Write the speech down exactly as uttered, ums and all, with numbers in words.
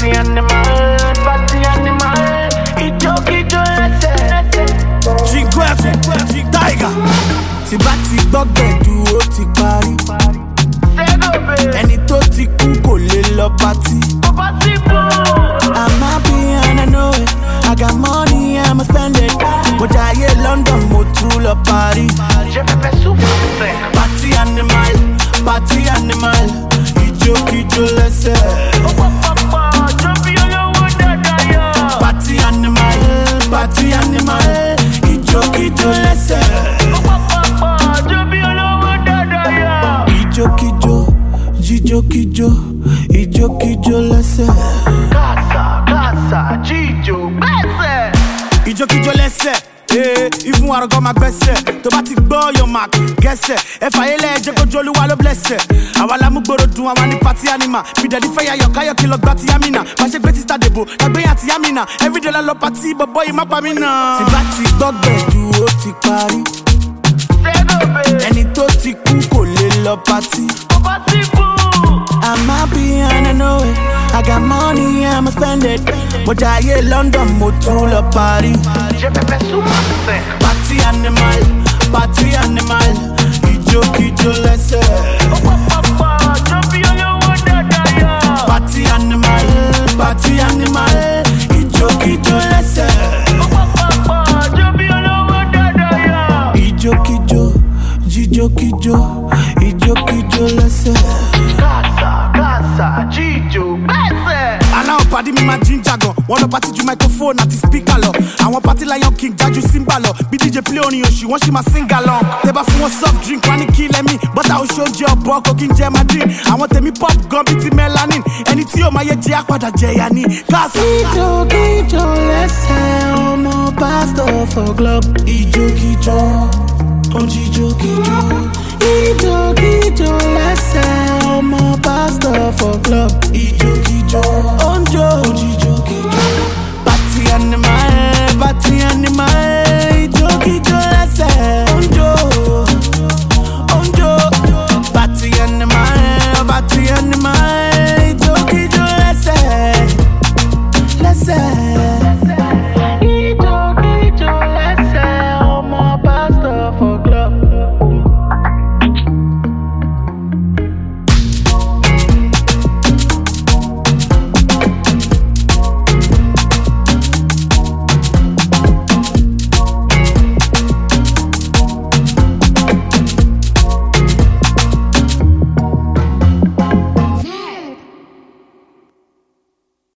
Party animal, party animal. Ijo kijo lẹ́sẹ̀. Jingweku, Tiger. Tí bá ti gbọ́gbẹ̀dù ó ti parí. Ẹni tó ti kú kò lè lọ pátí. I'm happy and I know it. I got money, I'ma spend it. Mo jayé London, mo tún lọ Paris. Party animal, party animal. Ijo kijo lẹ́sẹ̀. Party animal, party animal. Ijo kijo lẹ́sẹ̀. Ijo kijo, jijo kijo, ijo kijo lẹ́sẹ̀. Casa, casa, jijo, gbẹ́sẹ̀. Ijo kijo lẹ́sẹ̀. Eh, even Arago ma gbẹ́sẹ̀. Tó bá ti gbọ́ your mark, gẹ́sẹ̀. Ẹ fàyẹ́lẹ̀ jẹ́ kó jolúwa ló blẹ́sẹ̀. Àwa la mú gbòòrò dùn, àwa ní party animal. Bìdẹ̀dí fẹ́ yayọ̀ káyọ̀ kí lọ gbá ti Yamina. Bá ṣe gbé ti Star Debo, lágbéyàn àti Yamina. Everyday la lọ party, bọ̀bọ̀ yìí má pa mí náà. Tí bá ti gbọ́gbẹ̀dù ó ti parí. Ẹni tó ti kú kò lè lọ party. I'm happy and I know it. I got money, I'ma spend it. Mo jayé London, mo tún lọ Paris. Party animal, party animal. Ijo kijo lẹ́sẹ̀. Party animal, party animal. Ijo kijo lẹ́sẹ̀. Ijo kijo, jijo kijo, ijo kijo lẹ́sẹ̀. Casa, casa, jijo, gbẹ́sẹ̀. Aláwọ̀ pàdé mi máa jíjà gan. Wọ́n lọ pàtí ju microphone àti speaker lọ. Àwọn pàtí Lion King jájú Simba lọ. Bí D J play orin oṣù, wọ́n ṣì máa sing along. Tẹ́ bá fún wọn soft drink, wọ́n á ní kí lẹ́mí. Bọ́tà oṣù oúnjẹ ọ̀bọ kò kí n jẹ Madrid. Àwọn tèmi pop gan bíi ti melanin. Ẹni tí yóò máa yẹ jẹ́ àpàdà jẹ̀yà ni. Káàsà. Ijo kijo lẹ́sẹ̀, ọmọ pastor for club. Ijo kijo, ojijo kijo. Ijo